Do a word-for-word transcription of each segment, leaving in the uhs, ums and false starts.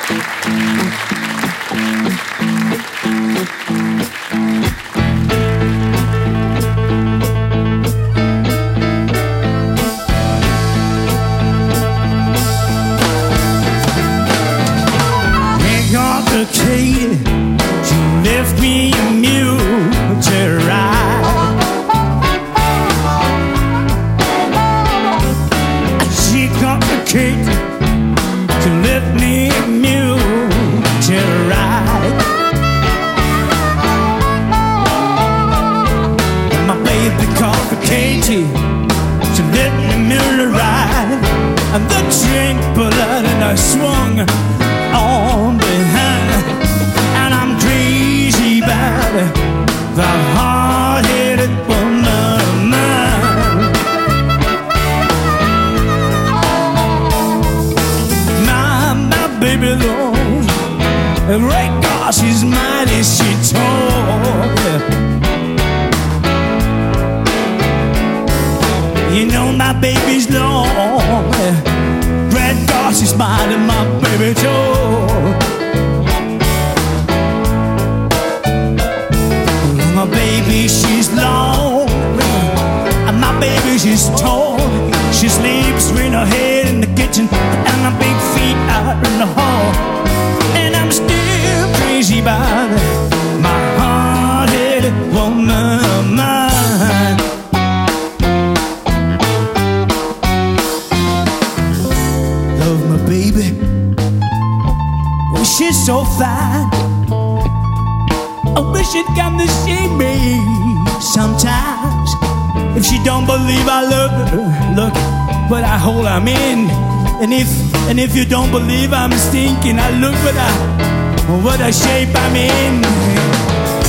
Katie, she left me a mule to ride. She got the Kate, she left me a mule to ride. My baby called the Katie, she left me a mule to ride. And the train pulled out and I swung on behind, and I'm crazy about the hard-headed woman of mine. My, my baby Lord, the great God, she's mighty, she tall. You know my baby's long. Red gosh, she's mine and my baby Joe. My baby, she's long, and my baby, she's tall. She sleeps with her head in the kitchen and her big feet out in the hall. And I'm still crazy about my hard-headed woman of mine. Baby, oh, she's so fine. I wish she'd come to see me sometimes. If she don't believe I love her, look what I hold I'm in. And if and if you don't believe I'm stinking, I look what I what a shape I'm in.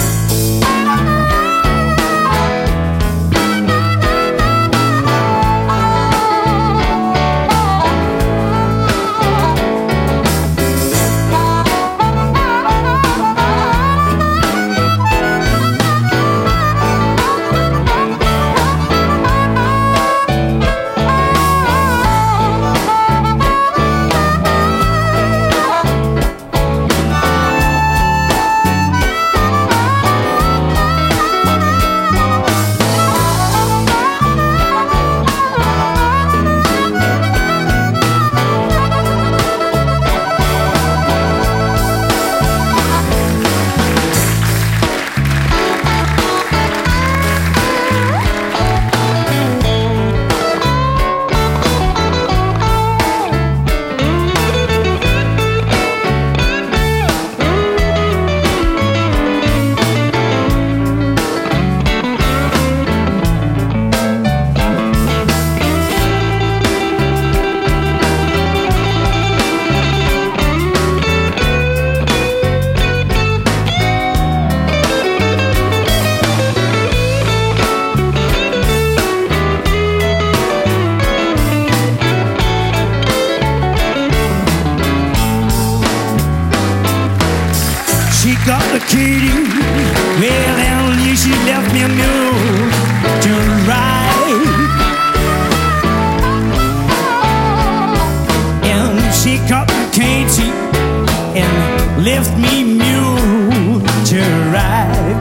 She got the kitty, well, at least she left me a mule to ride. And she got the Katie and left me mule to ride.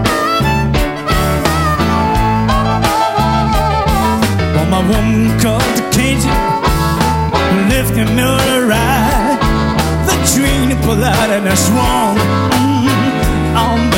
Well, my woman called the Katie, left me mule to ride. The train pulled out and I swung on